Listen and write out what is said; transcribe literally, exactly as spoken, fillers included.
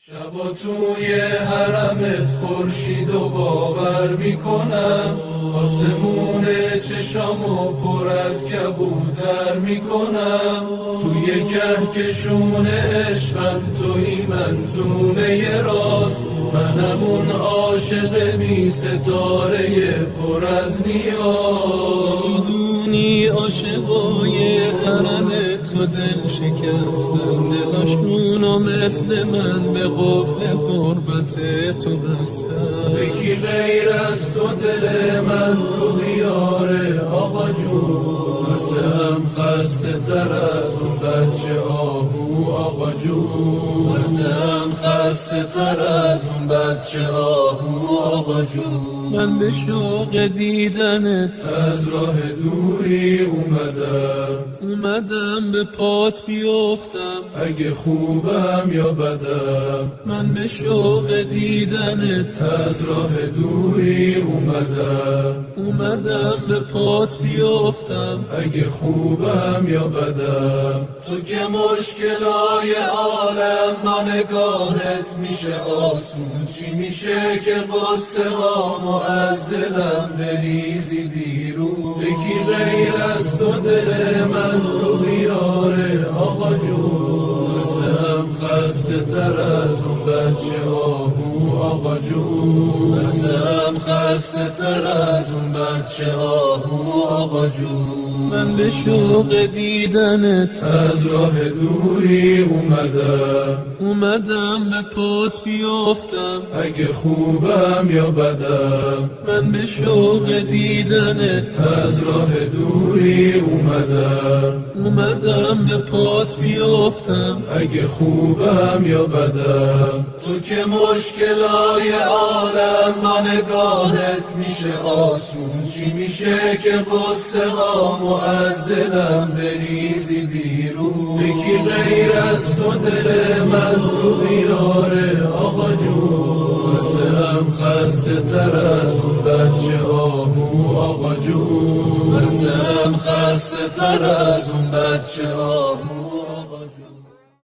شبا توی حرمت خورشید و باور میکنم، آسمون چشامو پر از کبوتر میکنم. توی کهکشون عشقم توی منظومه راست، منم اون عاشق بی ستاره پر از نیاز. میدونی عاشقای حرم تو دل شکستن، دلاشونو مثل من به قفل غربت تو بستن. یکی غیر از تو دل من رو بیاره آقا جون، خستم خسته تر از اون بچه آهو آقا جون، خستم خسته تر از اون بچه آهو آقا جون. من به شوق دیدنت از راه دوری اومدم، اومدم به پات بیفتم، اگه خوبم یا بدم. من به شوق دیدنت از راه دوری اومدم، اومدم به پات بیفتم، اگه خوبم یا بدم. تو که مشکلای عالم با نگاهت میشه آسون، چی میشه که قصه هامو از دلم بریزی بیرون. یکی غیر از تو دل من رو بیاره آقا جون، خستم خسته تر از اون بچه آهو آقا جون، خستم خسته تر از اون بچه آهو آقا جون. من به شوق دیدنت از راه دوری اومدم، اومدم به پات بیفتم، اگه خوبم یا بدم. من به شوق دیدنت از راه دوری اومدم، اومدم به پات بیفتم، اگه خوبم یا بدم. تو که مشکلای عالم با نگاهت میشه آسون، چی میشه که قصه هامو از دلم بریزی بیرون. یکی غیر از تو دل من رو بیاره آقا جون، خستم خسته تر از اون بچه آهو آقا جون، خستم خسته تر از اون بچه آهو